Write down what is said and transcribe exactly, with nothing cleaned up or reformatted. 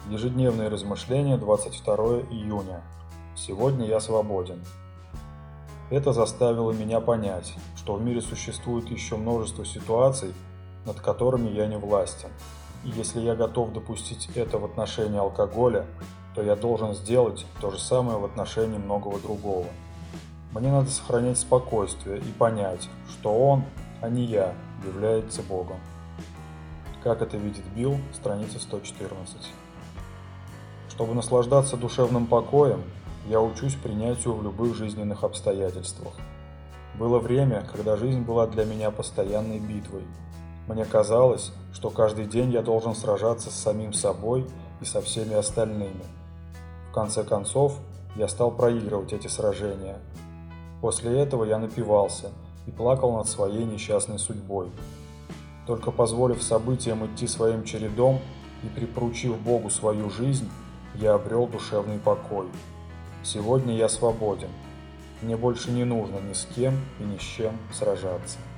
Ежедневные размышления, двадцать второе июня. Сегодня я свободен. Это заставило меня понять, что в мире существует еще множество ситуаций, над которыми я не властен. И если я готов допустить это в отношении алкоголя, то я должен сделать то же самое в отношении многого другого. Мне надо сохранять спокойствие и понять, что он, а не я, является Богом. Как это видит Билл, страница сто четырнадцать. Чтобы наслаждаться душевным покоем, я учусь принятию в любых жизненных обстоятельствах. Было время, когда жизнь была для меня постоянной битвой. Мне казалось, что каждый день я должен сражаться с самим собой и со всеми остальными. В конце концов, я стал проигрывать эти сражения. После этого я напивался и плакал над своей несчастной судьбой. Только позволив событиям идти своим чередом и припоручив Богу свою жизнь, я обрел душевный покой. Сегодня я свободен. Мне больше не нужно ни с кем и ни с чем сражаться.